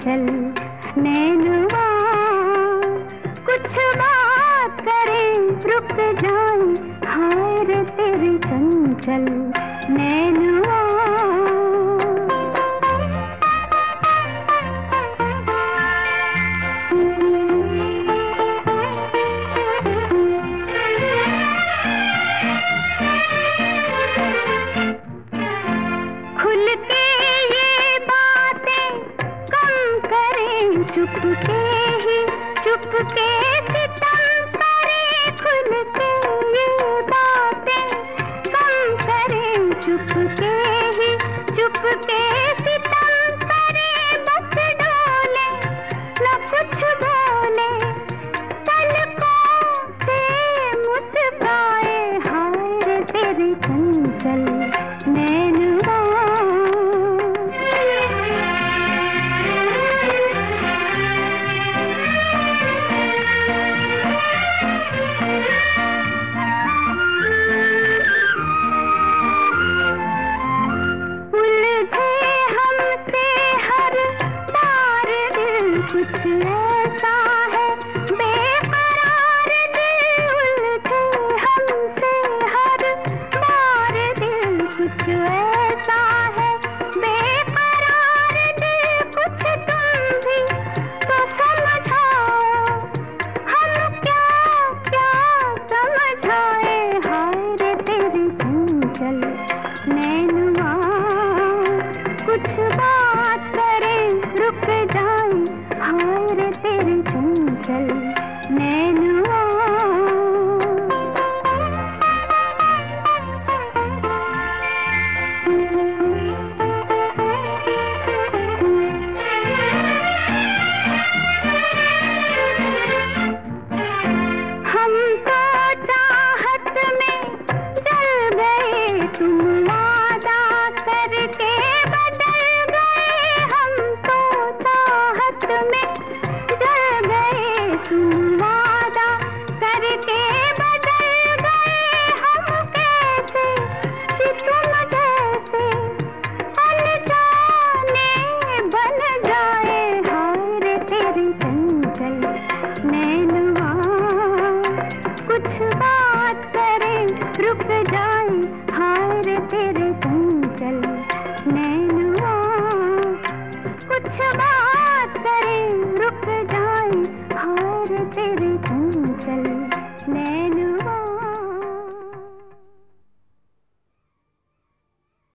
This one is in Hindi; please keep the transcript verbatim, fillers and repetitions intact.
चंचल नैनुआ, कुछ बात करें रुक जाए, हाय रे तेरे चंचल नैनुआ। खुल के ये बातें कम करें, चुपके ही चुपके सितम करें। खुल के ये बातें कम करें, चुपके ही चुपके सितम करें। बस डोले न कुछ बोले, पलकों से मुस्काए, हाय रे तेरे चंचल